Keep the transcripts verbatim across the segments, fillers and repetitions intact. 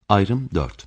Ayrım dört.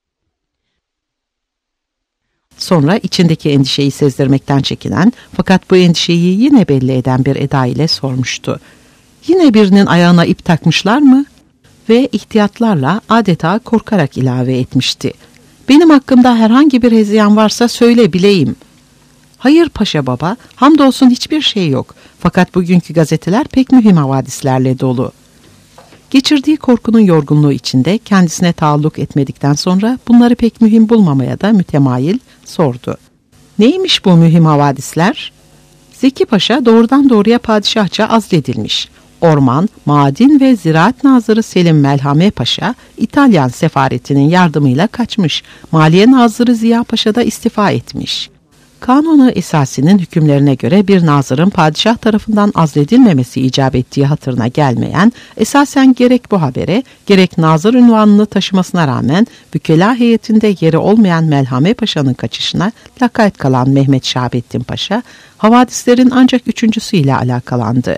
Sonra içindeki endişeyi sezdirmekten çekinen fakat bu endişeyi yine belli eden bir eda ile sormuştu. Yine birinin ayağına ip takmışlar mı? Ve ihtiyatlarla adeta korkarak ilave etmişti. Benim hakkımda herhangi bir hezeyan varsa söyle bileyim. Hayır paşa baba, hamdolsun hiçbir şey yok. Fakat bugünkü gazeteler pek mühim havadislerle dolu. Geçirdiği korkunun yorgunluğu içinde kendisine taalluk etmedikten sonra bunları pek mühim bulmamaya da mütemayil sordu. Neymiş bu mühim havadisler? Zeki Paşa doğrudan doğruya padişahça azledilmiş. Orman, Maden ve Ziraat Nazırı Selim Melhame Paşa, İtalyan sefaretinin yardımıyla kaçmış. Maliye Nazırı Ziya Paşa da istifa etmiş. Kanunu esasinin hükümlerine göre bir nazırın padişah tarafından azledilmemesi icap ettiği hatırına gelmeyen, esasen gerek bu habere, gerek nazır unvanını taşımasına rağmen vükela heyetinde yeri olmayan Melhame Paşa'nın kaçışına lakayt kalan Mehmet Şahabettin Paşa, havadislerin ancak üçüncüsüyle alakalandı.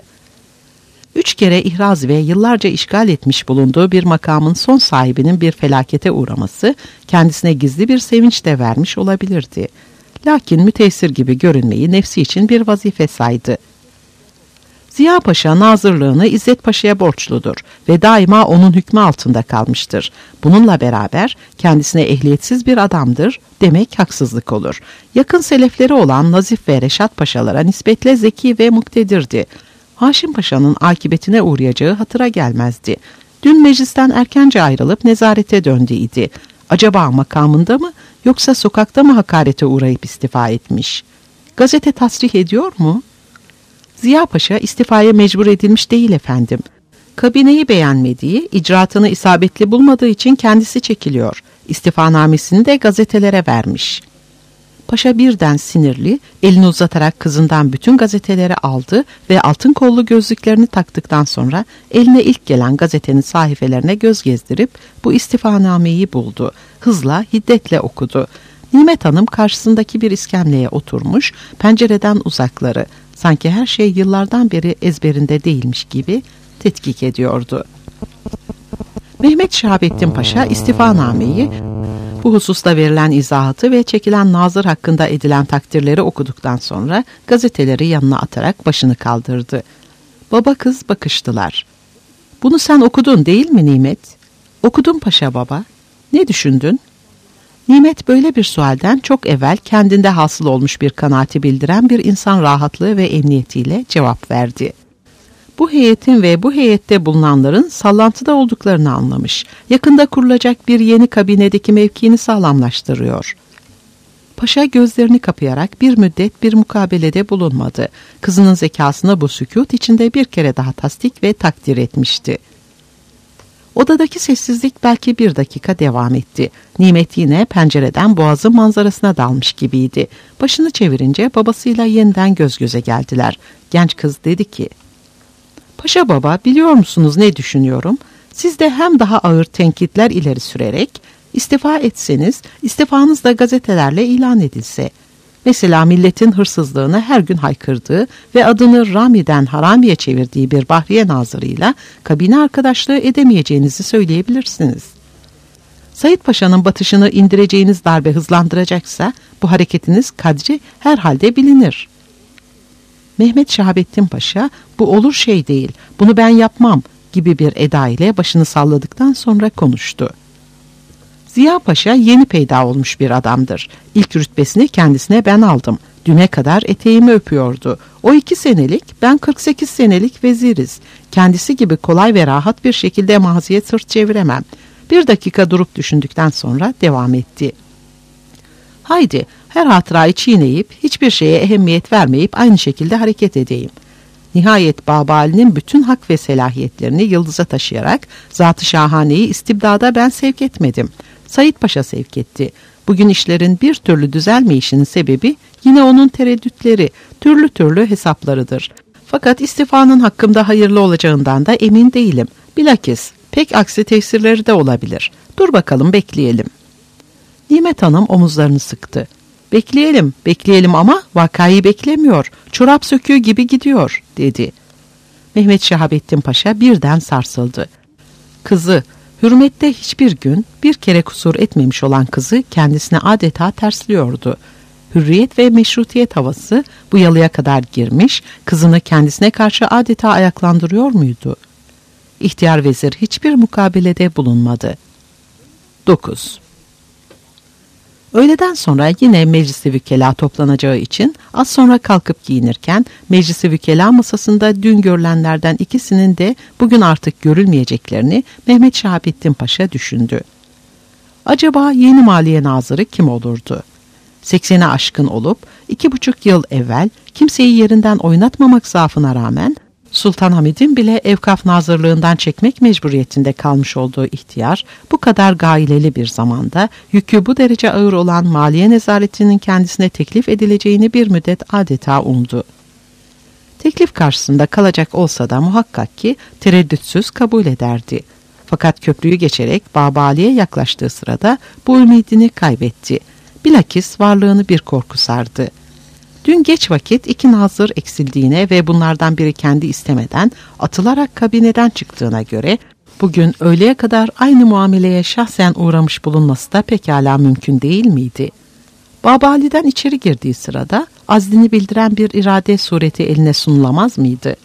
Üç kere ihraz ve yıllarca işgal etmiş bulunduğu bir makamın son sahibinin bir felakete uğraması, kendisine gizli bir sevinç de vermiş olabilirdi. Lakin müteessir gibi görünmeyi nefsi için bir vazife saydı. Ziya Paşa nazırlığını İzzet Paşa'ya borçludur ve daima onun hükmü altında kalmıştır. Bununla beraber kendisine ehliyetsiz bir adamdır demek haksızlık olur. Yakın selefleri olan Nazif ve Reşat Paşalara nispetle zeki ve muktedirdi. Haşim Paşa'nın akıbetine uğrayacağı hatıra gelmezdi. Dün meclisten erkence ayrılıp nezarete döndüğüydü. Acaba makamında mı yoksa sokakta mı hakarete uğrayıp istifa etmiş? Gazete tasrih ediyor mu? Ziya Paşa istifaya mecbur edilmiş değil efendim. Kabineyi beğenmediği, icraatını isabetli bulmadığı için kendisi çekiliyor. İstifanamesini de gazetelere vermiş. Paşa birden sinirli, elini uzatarak kızından bütün gazeteleri aldı ve altın kollu gözlüklerini taktıktan sonra eline ilk gelen gazetenin sahifelerine göz gezdirip bu istifanameyi buldu. Hızla, hiddetle okudu. Nimet Hanım karşısındaki bir iskemleye oturmuş, pencereden uzakları, sanki her şey yıllardan beri ezberinde değilmiş gibi tetkik ediyordu. Mehmet Şahabettin Paşa istifanameyi, bu hususta verilen izahatı ve çekilen nazır hakkında edilen takdirleri okuduktan sonra gazeteleri yanına atarak başını kaldırdı. Baba kız bakıştılar. Bunu sen okudun değil mi Nimet? Okudum paşa baba. Ne düşündün? Nimet böyle bir sualden çok evvel kendinde hasıl olmuş bir kanaati bildiren bir insan rahatlığı ve emniyetiyle cevap verdi. Bu heyetin ve bu heyette bulunanların sallantıda olduklarını anlamış. Yakında kurulacak bir yeni kabinedeki mevkiini sağlamlaştırıyor. Paşa gözlerini kapayarak bir müddet bir mukabelede bulunmadı. Kızının zekasına bu sükût içinde bir kere daha tasdik ve takdir etmişti. Odadaki sessizlik belki bir dakika devam etti. Nimet yine pencereden boğazın manzarasına dalmış gibiydi. Başını çevirince babasıyla yeniden göz göze geldiler. Genç kız dedi ki, "Paşa baba, biliyor musunuz ne düşünüyorum? Siz de hem daha ağır tenkitler ileri sürerek istifa etseniz, istifanız da gazetelerle ilan edilse. Mesela milletin hırsızlığını her gün haykırdığı ve adını Rami'den Harami'ye çevirdiği bir Bahriye Nazırı'yla kabine arkadaşlığı edemeyeceğinizi söyleyebilirsiniz. Said Paşa'nın batışını indireceğiniz darbe hızlandıracaksa bu hareketiniz kadri herhalde bilinir." Mehmet Şahabettin Paşa, "Bu olur şey değil, bunu ben yapmam" gibi bir eda ile başını salladıktan sonra konuştu. Ziya Paşa yeni peyda olmuş bir adamdır. İlk rütbesini kendisine ben aldım. Düne kadar eteğimi öpüyordu. O iki senelik, ben kırk sekiz senelik veziriz. Kendisi gibi kolay ve rahat bir şekilde maziye sırt çeviremem. Bir dakika durup düşündükten sonra devam etti. Haydi, her hatırayı çiğneyip, hiçbir şeye ehemmiyet vermeyip aynı şekilde hareket edeyim. Nihayet Babali'nin bütün hak ve selahiyetlerini yıldıza taşıyarak Zat-ı Şahane'yi istibdada ben sevk etmedim. Said Paşa sevk etti. Bugün işlerin bir türlü düzelmeyişinin sebebi yine onun tereddütleri, türlü türlü hesaplarıdır. Fakat istifanın hakkımda hayırlı olacağından da emin değilim. Bilakis pek aksi tesirleri de olabilir. Dur bakalım, bekleyelim. Nimet Hanım omuzlarını sıktı. "Bekleyelim, bekleyelim ama vakayı beklemiyor. Çorap söküğü gibi gidiyor," dedi. Mehmet Şahabettin Paşa birden sarsıldı. "Kızı, Hürmette hiçbir gün bir kere kusur etmemiş olan kızı kendisine adeta tersliyordu. Hürriyet ve meşrutiyet havası bu yalıya kadar girmiş, kızını kendisine karşı adeta ayaklandırıyor muydu? İhtiyar vezir hiçbir mukabelede bulunmadı. dokuz. Öğleden sonra yine meclis-i vükela toplanacağı için az sonra kalkıp giyinirken meclis-i vükela masasında dün görülenlerden ikisinin de bugün artık görülmeyeceklerini Mehmet Şahabettin Paşa düşündü. Acaba yeni Maliye Nazırı kim olurdu? Seksene aşkın olup iki buçuk yıl evvel kimseyi yerinden oynatmamak zaafına rağmen Sultan Hamid'in bile Evkaf Nazırlığından çekmek mecburiyetinde kalmış olduğu ihtiyar, bu kadar gaileli bir zamanda yükü bu derece ağır olan maliye nezaretinin kendisine teklif edileceğini bir müddet adeta umdu. Teklif karşısında kalacak olsa da muhakkak ki tereddütsüz kabul ederdi. Fakat köprüyü geçerek Babali'ye yaklaştığı sırada bu ümidini kaybetti. Bilakis varlığını bir korku sardı. Dün geç vakit iki nazır eksildiğine ve bunlardan biri kendi istemeden atılarak kabineden çıktığına göre bugün öğleye kadar aynı muameleye şahsen uğramış bulunması da pekala mümkün değil miydi? Babali'den içeri girdiği sırada azdini bildiren bir irade sureti eline sunulamaz mıydı?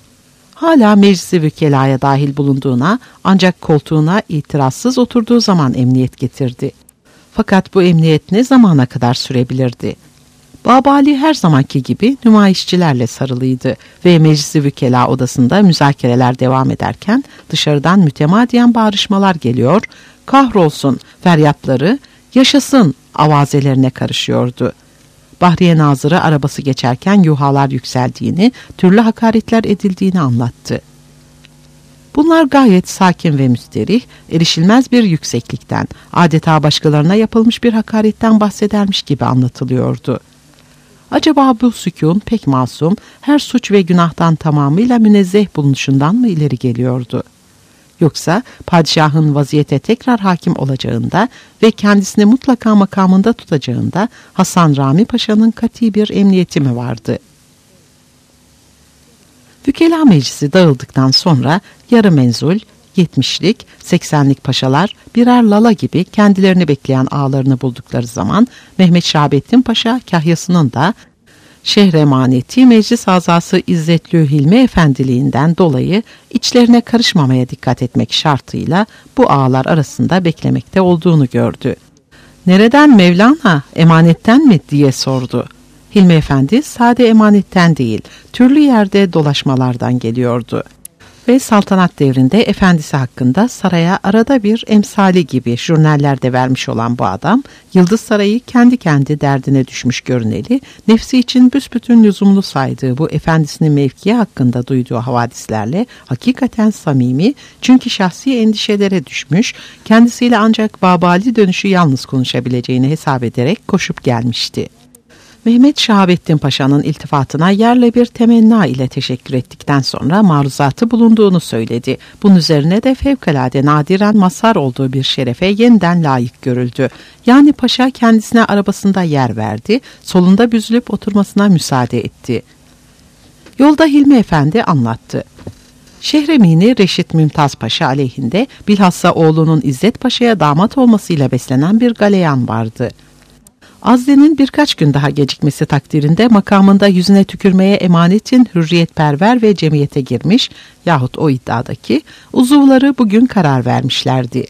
Hala meclis-i vükelaya dahil bulunduğuna ancak koltuğuna itirazsız oturduğu zaman emniyet getirdi. Fakat bu emniyet ne zamana kadar sürebilirdi? Babali her zamanki gibi nümayişçilerle sarılıydı ve meclis-i vükela odasında müzakereler devam ederken dışarıdan mütemadiyen bağrışmalar geliyor, kahrolsun feryatları, yaşasın avazelerine karışıyordu. Bahriye Nazırı arabası geçerken yuhalar yükseldiğini, türlü hakaretler edildiğini anlattı. Bunlar gayet sakin ve müsterih, erişilmez bir yükseklikten, adeta başkalarına yapılmış bir hakaretten bahsedermiş gibi anlatılıyordu. Acaba bu sükûn pek masum, her suç ve günahtan tamamıyla münezzeh bulunuşundan mı ileri geliyordu? Yoksa padişahın vaziyete tekrar hakim olacağında ve kendisini mutlaka makamında tutacağında Hasan Rami Paşa'nın kati bir emniyeti mi vardı? Vükela meclisi dağıldıktan sonra yarı menzul, yetmişlik, seksenlik paşalar birer lala gibi kendilerini bekleyen ağalarını buldukları zaman Mehmet Şahabettin Paşa kahyasının da şehremaneti meclis azası İzzetlü Hilmi Efendiliğinden dolayı içlerine karışmamaya dikkat etmek şartıyla bu ağalar arasında beklemekte olduğunu gördü. "Nereden Mevlana, emanetten mi?" diye sordu. Hilmi Efendi sade emanetten değil, türlü yerde dolaşmalardan geliyordu. Ve saltanat devrinde efendisi hakkında saraya arada bir emsali gibi jurnallerde vermiş olan bu adam, Yıldız Sarayı kendi kendi derdine düşmüş görüneli, nefsi için büsbütün lüzumlu saydığı bu efendisinin mevkiye hakkında duyduğu havadislerle hakikaten samimi, çünkü şahsi endişelere düşmüş, kendisiyle ancak Babali dönüşü yalnız konuşabileceğini hesap ederek koşup gelmişti. Mehmet Şahabettin Paşa'nın iltifatına yerle bir temenna ile teşekkür ettikten sonra maruzatı bulunduğunu söyledi. Bunun üzerine de fevkalade nadiren mazhar olduğu bir şerefe yeniden layık görüldü. Yani paşa kendisine arabasında yer verdi, solunda büzülüp oturmasına müsaade etti. Yolda Hilmi Efendi anlattı. Şehremini Reşit Mümtaz Paşa aleyhinde bilhassa oğlunun İzzet Paşa'ya damat olmasıyla beslenen bir galeyan vardı. Azli'nin birkaç gün daha gecikmesi takdirinde makamında yüzüne tükürmeye emanetin hürriyetperver ve cemiyete girmiş yahut o iddiadaki uzuvları bugün karar vermişlerdi.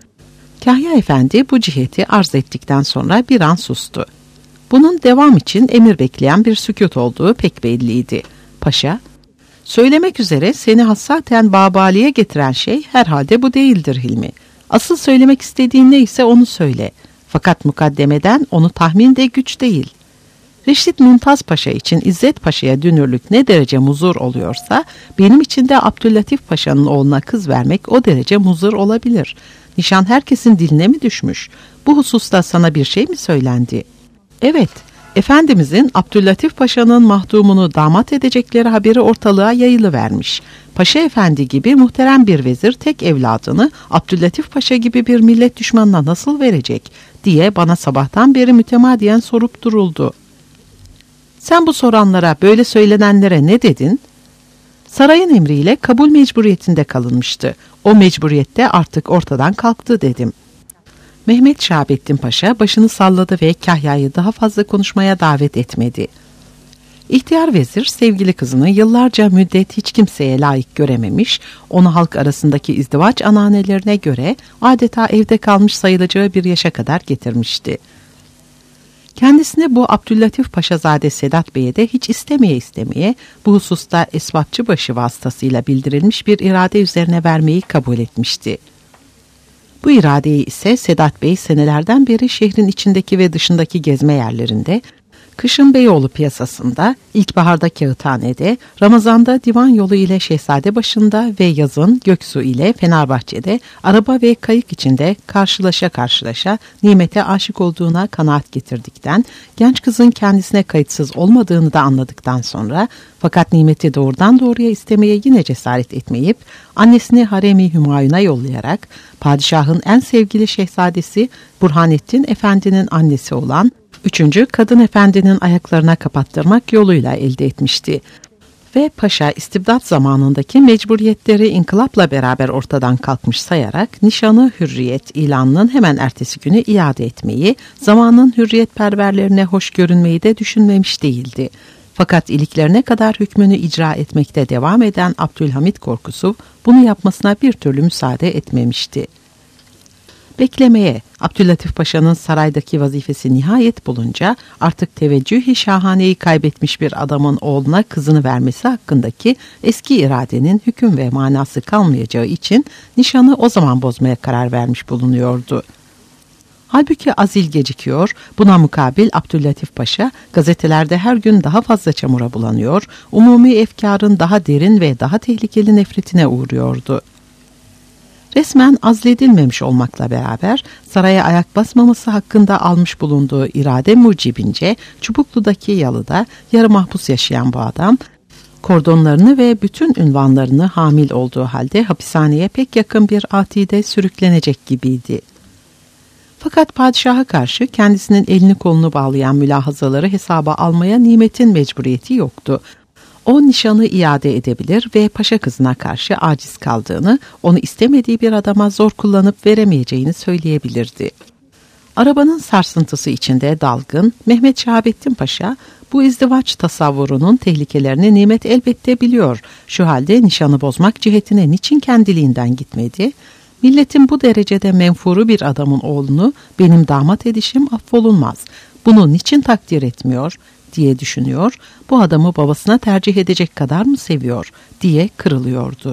Kahya Efendi bu ciheti arz ettikten sonra bir an sustu. Bunun devam için emir bekleyen bir sükût olduğu pek belliydi. Paşa, "Söylemek üzere seni hassaten Babali'ye getiren şey herhalde bu değildir Hilmi. Asıl söylemek istediğin neyse onu söyle. Fakat mukaddemeden onu tahmin de güç değil. Reşit Mümtaz Paşa için İzzet Paşa'ya dünürlük ne derece muzur oluyorsa, benim için de Abdüllatif Paşa'nın oğluna kız vermek o derece muzur olabilir. Nişan herkesin diline mi düşmüş? Bu hususta sana bir şey mi söylendi?" "Evet, Efendimizin Abdüllatif Paşa'nın mahdumunu damat edecekleri haberi ortalığa yayılıvermiş. Paşa Efendi gibi muhterem bir vezir tek evladını Abdüllatif Paşa gibi bir millet düşmanına nasıl verecek diye bana sabahtan beri mütemadiyen sorup duruldu." "Sen bu soranlara, böyle söylenenlere ne dedin?" Sarayın emriyle kabul mecburiyetinde kalınmıştı. O mecburiyette artık ortadan kalktı dedim. Mehmet Şahabettin Paşa başını salladı ve Kahya'yı daha fazla konuşmaya davet etmedi. İhtiyar vezir sevgili kızını yıllarca müddet hiç kimseye layık görememiş, onu halk arasındaki izdivaç ananelerine göre adeta evde kalmış sayılacağı bir yaşa kadar getirmişti. Kendisine bu Abdüllatif Paşazade Sedat Bey'e de hiç istemeye istemeye bu hususta esbapçıbaşı vasıtasıyla bildirilmiş bir irade üzerine vermeyi kabul etmişti. Bu iradeyi ise Sedat Bey senelerden beri şehrin içindeki ve dışındaki gezme yerlerinde, kışın Beyoğlu piyasasında, ilkbaharda Kağıthane'de, Ramazan'da divan yolu ile Şehzadebaşı'nda ve yazın Göksu ile Fenerbahçe'de araba ve kayık içinde karşılaşa karşılaşa nimete aşık olduğuna kanaat getirdikten, genç kızın kendisine kayıtsız olmadığını da anladıktan sonra, fakat nimeti doğrudan doğruya istemeye yine cesaret etmeyip, annesini Harem-i Hümayun'a yollayarak, padişahın en sevgili şehzadesi Burhanettin Efendi'nin annesi olan Üçüncü kadın efendinin ayaklarına kapattırmak yoluyla elde etmişti. Ve paşa istibdat zamanındaki mecburiyetleri inkılapla beraber ortadan kalkmış sayarak nişanı hürriyet ilanının hemen ertesi günü iade etmeyi, zamanın hürriyetperverlerine hoş görünmeyi de düşünmemiş değildi. Fakat iliklerine kadar hükmünü icra etmekte devam eden Abdülhamit Korkusuf bunu yapmasına bir türlü müsaade etmemişti. Beklemeye, Abdüllatif Paşa'nın saraydaki vazifesi nihayet bulunca artık teveccüh-i şahaneyi kaybetmiş bir adamın oğluna kızını vermesi hakkındaki eski iradenin hüküm ve manası kalmayacağı için nişanı o zaman bozmaya karar vermiş bulunuyordu. Halbuki azil gecikiyor, buna mukabil Abdüllatif Paşa gazetelerde her gün daha fazla çamura bulanıyor, umumi efkarın daha derin ve daha tehlikeli nefretine uğruyordu. Resmen azledilmemiş olmakla beraber saraya ayak basmaması hakkında almış bulunduğu irade mucibince Çubuklu'daki yalıda yarı mahpus yaşayan bu adam, kordonlarını ve bütün ünvanlarını hamil olduğu halde hapishaneye pek yakın bir atide sürüklenecek gibiydi. Fakat padişaha karşı kendisinin elini kolunu bağlayan mülahazaları hesaba almaya nimetin mecburiyeti yoktu. O nişanı iade edebilir ve paşa kızına karşı aciz kaldığını, onu istemediği bir adama zor kullanıp veremeyeceğini söyleyebilirdi. Arabanın sarsıntısı içinde dalgın, Mehmet Şahabettin Paşa, bu izdivaç tasavvurunun tehlikelerini nimet elbette biliyor. Şu halde nişanı bozmak cihetine niçin kendiliğinden gitmedi? Milletin bu derecede menfuru bir adamın oğlunu benim damat edişim affolunmaz. Bunu niçin takdir etmiyor diye düşünüyor, bu adamı babasına tercih edecek kadar mı seviyor diye kırılıyordu.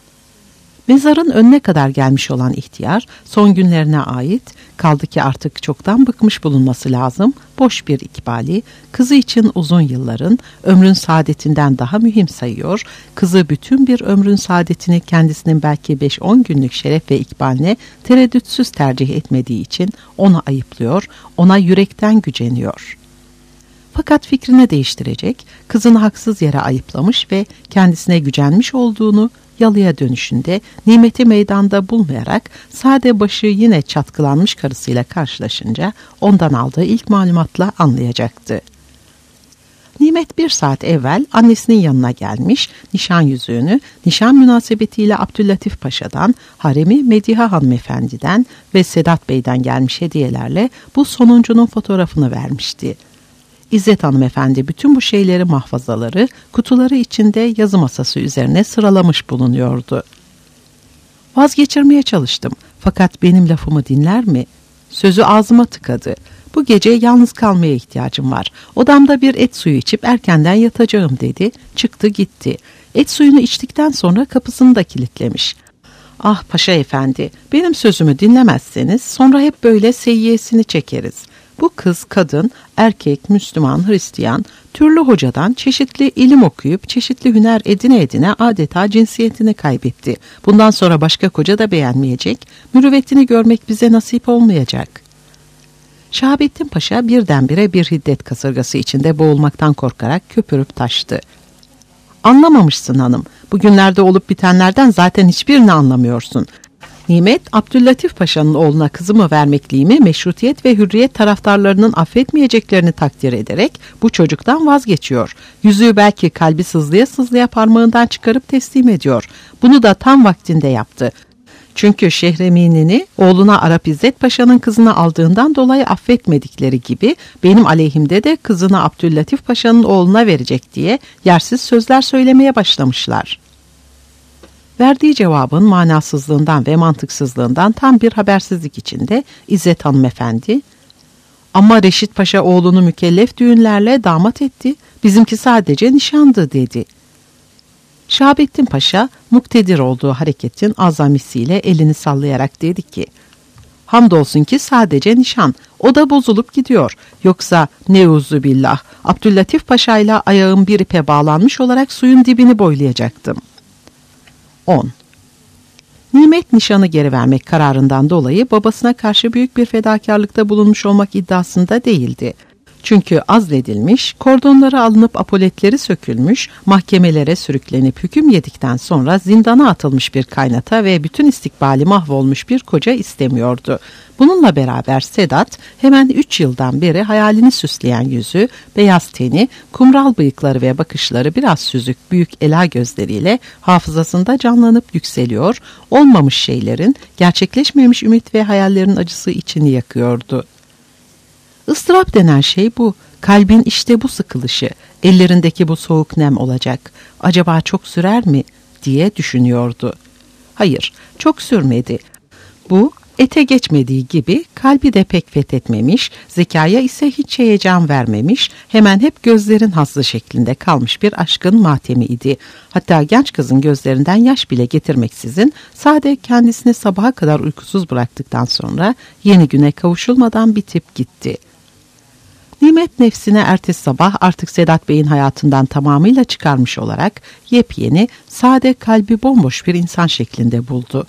Mezarın önüne kadar gelmiş olan ihtiyar, son günlerine ait, kaldı ki artık çoktan bıkmış bulunması lazım, boş bir ikbali, kızı için uzun yılların, ömrün saadetinden daha mühim sayıyor, kızı bütün bir ömrün saadetini kendisinin belki beş on günlük şeref ve ikbaline tereddütsüz tercih etmediği için onu ayıplıyor, ona yürekten güceniyor. Fakat fikrini değiştirecek, kızını haksız yere ayıplamış ve kendisine gücenmiş olduğunu yalıya dönüşünde nimeti meydanda bulmayarak sade başı yine çatkılanmış karısıyla karşılaşınca ondan aldığı ilk malumatla anlayacaktı. Nimet bir saat evvel annesinin yanına gelmiş, nişan yüzüğünü nişan münasebetiyle Abdüllatif Paşa'dan, haremi Mediha Hanımefendi'den ve Sedat Bey'den gelmiş hediyelerle bu sonuncunun fotoğrafını vermişti. İzzet Hanımefendi bütün bu şeyleri mahfazaları, kutuları içinde yazı masası üzerine sıralamış bulunuyordu. Vazgeçirmeye çalıştım, fakat benim lafımı dinler mi? Sözü ağzıma tıkadı. Bu gece yalnız kalmaya ihtiyacım var. Odamda bir et suyu içip erkenden yatacağım dedi. Çıktı gitti. Et suyunu içtikten sonra kapısını da kilitlemiş. Ah paşa efendi, benim sözümü dinlemezseniz sonra hep böyle seyyiyesini çekeriz. Bu kız, kadın, erkek, Müslüman, Hristiyan, türlü hocadan çeşitli ilim okuyup çeşitli hüner edine edine adeta cinsiyetini kaybetti. Bundan sonra başka koca da beğenmeyecek, mürüvvetini görmek bize nasip olmayacak. Şahabettin Paşa birdenbire bir hiddet kasırgası içinde boğulmaktan korkarak köpürüp taştı. Anlamamışsın hanım, bugünlerde olup bitenlerden zaten hiçbirini anlamıyorsun. Nimet, Abdüllatif Paşa'nın oğluna kızımı vermekliğimi meşrutiyet ve hürriyet taraftarlarının affetmeyeceklerini takdir ederek bu çocuktan vazgeçiyor. Yüzüğü belki kalbi sızlaya sızlaya parmağından çıkarıp teslim ediyor. Bunu da tam vaktinde yaptı. Çünkü Şehremini'ni oğluna Arap İzzet Paşa'nın kızını aldığından dolayı affetmedikleri gibi benim aleyhimde de kızını Abdüllatif Paşa'nın oğluna verecek diye yersiz sözler söylemeye başlamışlar. Verdiği cevabın manasızlığından ve mantıksızlığından tam bir habersizlik içinde İzzet hanımefendi, "Ama Reşit Paşa oğlunu mükellef düğünlerle damat etti, bizimki sadece nişandı" dedi. Şahabettin Paşa muktedir olduğu hareketin azamisiyle elini sallayarak dedi ki, "Hamdolsun ki sadece nişan, o da bozulup gidiyor. Yoksa neuzubillah, Abdüllatif Paşa ile ayağım bir ipe bağlanmış olarak suyun dibini boylayacaktım." on. Nimet nişanı geri vermek kararından dolayı babasına karşı büyük bir fedakarlıkta bulunmuş olmak iddiasında değildi. Çünkü azledilmiş, kordonları alınıp apoletleri sökülmüş, mahkemelere sürüklenip hüküm yedikten sonra zindana atılmış bir kaynata ve bütün istikbali mahvolmuş bir koca istemiyordu. Bununla beraber Sedat hemen üç yıldan beri hayalini süsleyen yüzü, beyaz teni, kumral bıyıkları ve bakışları biraz süzük büyük ela gözleriyle hafızasında canlanıp yükseliyor, olmamış şeylerin, gerçekleşmemiş ümit ve hayallerin acısı içini yakıyordu. Istırap denen şey bu. Kalbin işte bu sıkılışı, ellerindeki bu soğuk nem olacak. Acaba çok sürer mi diye düşünüyordu. Hayır, çok sürmedi. Bu ete geçmediği gibi kalbi de pek fethetmemiş, zekaya ise hiç heyecan vermemiş, hemen hep gözlerin hazzı şeklinde kalmış bir aşkın matemi idi. Hatta genç kızın gözlerinden yaş bile getirmeksizin sade kendisini sabaha kadar uykusuz bıraktıktan sonra yeni güne kavuşulmadan bitip gitti. Nimet nefsine ertesi sabah artık Sedat Bey'in hayatından tamamıyla çıkarmış olarak yepyeni, sade, kalbi bomboş bir insan şeklinde buldu.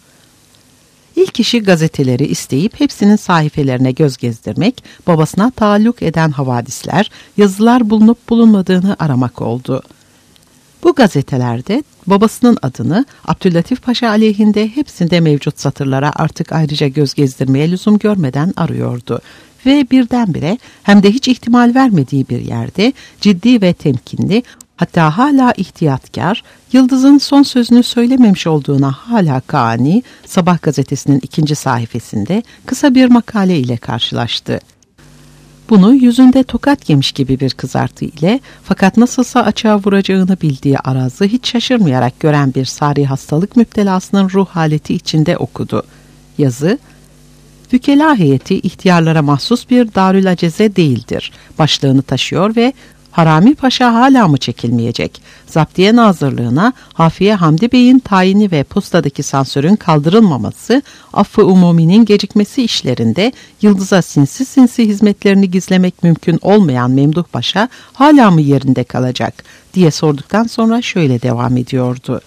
İlk işi gazeteleri isteyip hepsinin sahifelerine göz gezdirmek, babasına taalluk eden havadisler, yazılar bulunup bulunmadığını aramak oldu. Bu gazetelerde babasının adını Abdüllatif Paşa aleyhinde hepsinde mevcut satırlara artık ayrıca göz gezdirmeye lüzum görmeden arıyordu. Ve birdenbire hem de hiç ihtimal vermediği bir yerde ciddi ve temkinli, hatta hala ihtiyatkar, Yıldız'ın son sözünü söylememiş olduğuna hala kani, Sabah gazetesinin ikinci sayfasında kısa bir makale ile karşılaştı. Bunu yüzünde tokat yemiş gibi bir kızartı ile, fakat nasılsa açığa vuracağını bildiği arazı hiç şaşırmayarak gören bir sari hastalık müptelasının ruh haleti içinde okudu. Yazı, "Vükela heyeti ihtiyarlara mahsus bir darül aceze değildir" başlığını taşıyor ve Harami Paşa hala mı çekilmeyecek? Zaptiye Nazırlığına Hafiye Hamdi Bey'in tayini ve postadaki sansürün kaldırılmaması, affı umuminin gecikmesi işlerinde Yıldız'a sinsi sinsi hizmetlerini gizlemek mümkün olmayan Memduh Paşa hala mı yerinde kalacak diye sorduktan sonra şöyle devam ediyordu.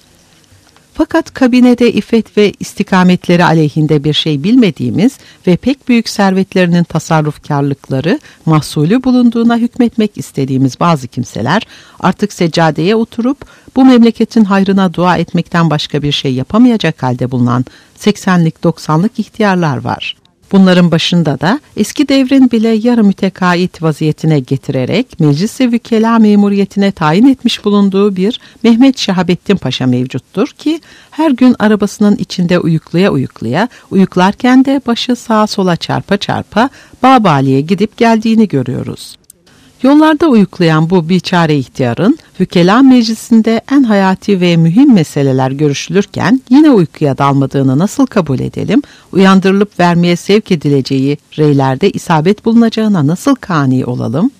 Fakat kabinede iffet ve istikametleri aleyhinde bir şey bilmediğimiz ve pek büyük servetlerinin tasarrufkarlıkları mahsulü bulunduğuna hükmetmek istediğimiz bazı kimseler artık seccadeye oturup bu memleketin hayrına dua etmekten başka bir şey yapamayacak halde bulunan seksenlik doksanlık ihtiyarlar var. Bunların başında da eski devrin bile yarı mütekait vaziyetine getirerek meclis-i vükela memuriyetine tayin etmiş bulunduğu bir Mehmet Şahabettin Paşa mevcuttur ki her gün arabasının içinde uyuklaya uyuklaya, uyuklarken de başı sağa sola çarpa çarpa Babali'ye gidip geldiğini görüyoruz. Yollarda uyuklayan bu biçare ihtiyarın vükela meclisinde en hayati ve mühim meseleler görüşülürken yine uykuya dalmadığını nasıl kabul edelim, uyandırılıp vermeye sevk edileceği reylerde isabet bulunacağına nasıl kani olalım?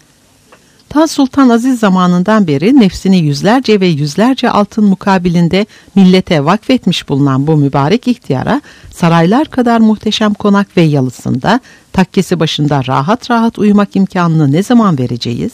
Ta Sultan Aziz zamanından beri nefsini yüzlerce ve yüzlerce altın mukabilinde millete vakfetmiş bulunan bu mübarek ihtiyara saraylar kadar muhteşem konak ve yalısında takkesi başında rahat rahat uyumak imkanını ne zaman vereceğiz?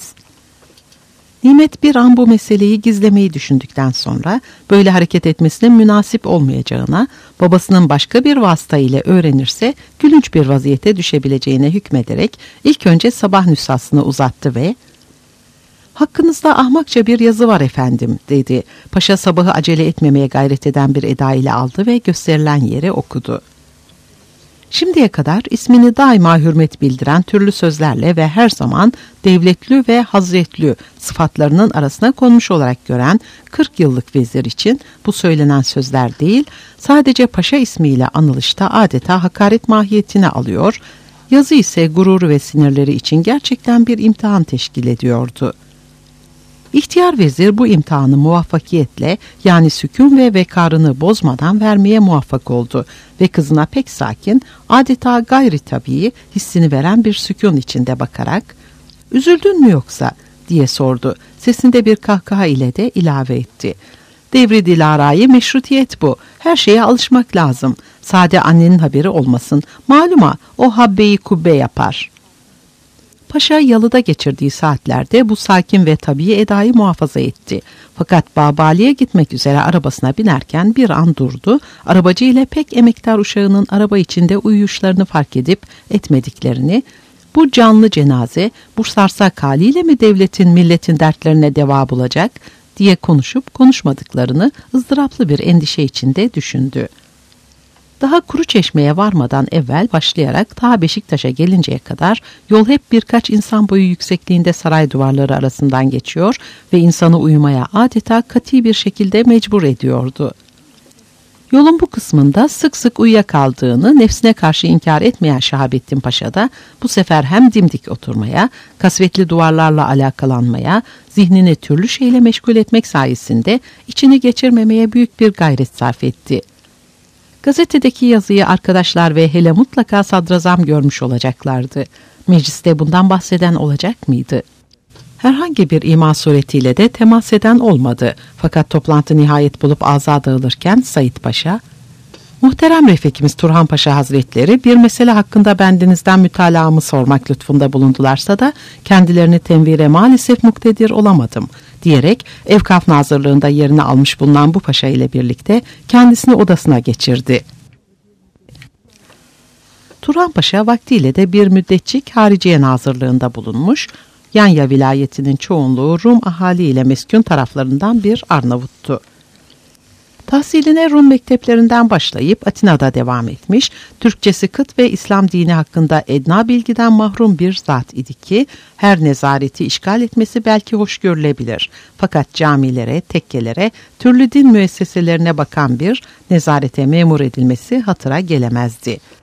Nimet bir an bu meseleyi gizlemeyi düşündükten sonra böyle hareket etmesinin münasip olmayacağına, babasının başka bir vasıta ile öğrenirse gülünç bir vaziyete düşebileceğine hükmederek ilk önce sabah nüshasını uzattı ve "Hakkınızda ahmakça bir yazı var efendim," dedi. Paşa sabahı acele etmemeye gayret eden bir eda ile aldı ve gösterilen yere okudu. Şimdiye kadar ismini daima hürmet bildiren türlü sözlerle ve her zaman devletlü ve hazretlü sıfatlarının arasına konmuş olarak gören kırk yıllık vezir için bu söylenen sözler değil, sadece paşa ismiyle anılışta adeta hakaret mahiyetini alıyor, yazı ise gururu ve sinirleri için gerçekten bir imtihan teşkil ediyordu. İhtiyar vezir bu imtihanı muvaffakiyetle, yani sükun ve vekarını bozmadan vermeye muvaffak oldu ve kızına pek sakin, adeta gayri tabii hissini veren bir sükun içinde bakarak "Üzüldün mü yoksa?" diye sordu. Sesinde bir kahkaha ile de ilave etti: "Devri Dilara'yı meşrutiyet bu. Her şeye alışmak lazım. Sade annenin haberi olmasın. Maluma o habbeyi kubbe yapar." Paşa yalıda geçirdiği saatlerde bu sakin ve tabii edayı muhafaza etti. Fakat Babali'ye gitmek üzere arabasına binerken bir an durdu. Arabacı ile pek emektar uşağının araba içinde uyuyuşlarını fark edip etmediklerini, bu canlı cenaze, bu sarsak haliyle mi devletin milletin dertlerine deva bulacak diye konuşup konuşmadıklarını ızdıraplı bir endişe içinde düşündü. Daha Kuruçeşme'ye varmadan evvel başlayarak ta Beşiktaş'a gelinceye kadar yol hep birkaç insan boyu yüksekliğinde saray duvarları arasından geçiyor ve insanı uyumaya adeta kati bir şekilde mecbur ediyordu. Yolun bu kısmında sık sık uyuyakaldığını nefsine karşı inkar etmeyen Şahabettin Paşa da bu sefer hem dimdik oturmaya, kasvetli duvarlarla alakalanmaya, zihnini türlü şeyle meşgul etmek sayesinde içini geçirmemeye büyük bir gayret sarf etti. Gazetedeki yazıyı arkadaşlar ve hele mutlaka sadrazam görmüş olacaklardı. Mecliste bundan bahseden olacak mıydı? Herhangi bir ima suretiyle de temas eden olmadı. Fakat toplantı nihayet bulup ağza dağılırken Said Paşa, "Muhterem Refikimiz Turhan Paşa Hazretleri bir mesele hakkında bendinizden mütalaamı sormak lütfunda bulundularsa da kendilerini tenvire maalesef muktedir olamadım," diyerek Evkaf Nazırlığında yerini almış bulunan bu paşa ile birlikte kendisini odasına geçirdi. Turhan Paşa vaktiyle de bir müddetçik Hariciye Nazırlığında bulunmuş, Yanya vilayetinin çoğunluğu Rum ahali ile meskun taraflarından bir Arnavuttu. Tahsiline Rum mekteplerinden başlayıp Atina'da devam etmiş, Türkçesi kıt ve İslam dini hakkında edna bilgiden mahrum bir zat idi ki, her nezareti işgal etmesi belki hoş görülebilir. Fakat camilere, tekkelere, türlü din müesseselerine bakan bir nezarete memur edilmesi hatıra gelemezdi.